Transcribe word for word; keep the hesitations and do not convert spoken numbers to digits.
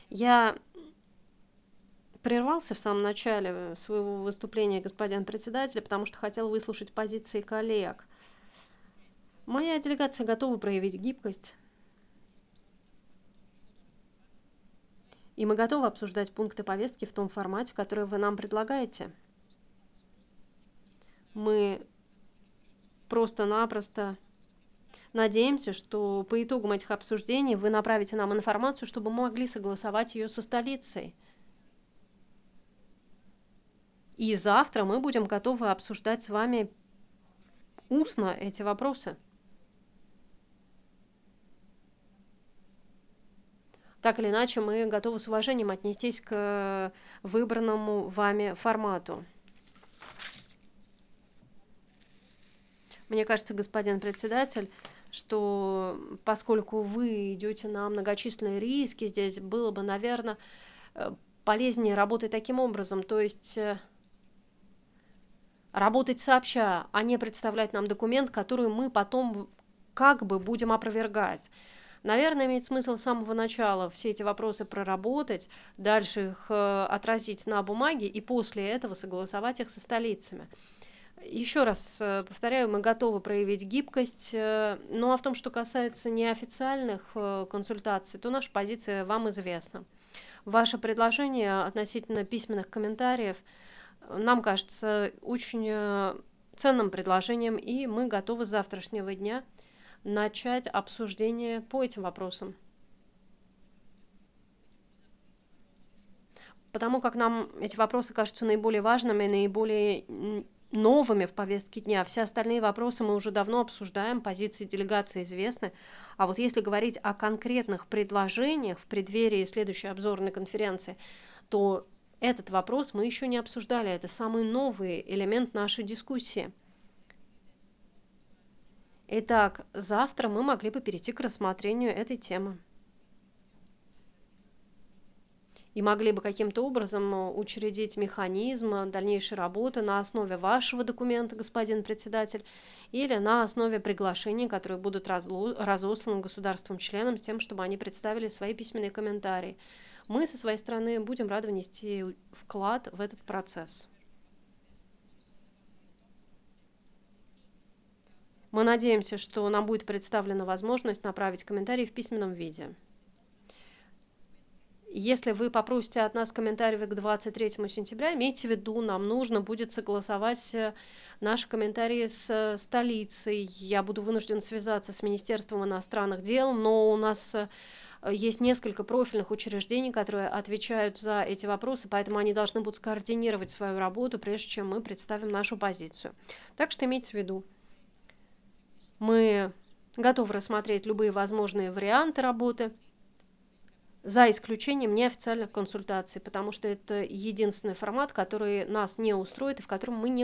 Я прервался в самом начале своего выступления, господин председатель, потому что хотел выслушать позиции коллег. Моя делегация готова проявить гибкость, и мы готовы обсуждать пункты повестки в том формате, который вы нам предлагаете. Мы просто-напросто надеемся, что по итогам этих обсуждений вы направите нам информацию, чтобы мы могли согласовать ее со столицей. И завтра мы будем готовы обсуждать с вами устно эти вопросы. Так или иначе, мы готовы с уважением отнестись к выбранному вами формату. Мне кажется, господин председатель, что поскольку вы идете на многочисленные риски, здесь было бы, наверное, полезнее работать таким образом, то есть работать сообща, а не представлять нам документ, который мы потом как бы будем опровергать. Наверное, имеет смысл с самого начала все эти вопросы проработать, дальше их отразить на бумаге и после этого согласовать их со столицами. Еще раз повторяю, мы готовы проявить гибкость, ну а в том, что касается неофициальных консультаций, то наша позиция вам известна. Ваше предложение относительно письменных комментариев нам кажется очень ценным предложением, и мы готовы с завтрашнего дня начать обсуждение по этим вопросам. Потому как нам эти вопросы кажутся наиболее важными, наиболее новыми в повестке дня. Все остальные вопросы мы уже давно обсуждаем, позиции делегации известны. А вот если говорить о конкретных предложениях в преддверии следующей обзорной конференции, то этот вопрос мы еще не обсуждали. Это самый новый элемент нашей дискуссии. Итак, завтра мы могли бы перейти к рассмотрению этой темы. И могли бы каким-то образом учредить механизм дальнейшей работы на основе вашего документа, господин председатель, или на основе приглашений, которые будут разосланы государствам-членам с тем, чтобы они представили свои письменные комментарии. Мы со своей стороны будем рады внести вклад в этот процесс. Мы надеемся, что нам будет представлена возможность направить комментарии в письменном виде. Если вы попросите от нас комментариев к двадцать третьему сентября, имейте в виду, нам нужно будет согласовать наши комментарии с столицей. Я буду вынужден связаться с Министерством иностранных дел, но у нас есть несколько профильных учреждений, которые отвечают за эти вопросы, поэтому они должны будут скоординировать свою работу, прежде чем мы представим нашу позицию. Так что имейте в виду, мы готовы рассмотреть любые возможные варианты работы, за исключением неофициальных консультаций, потому что это единственный формат, который нас не устроит и в котором мы не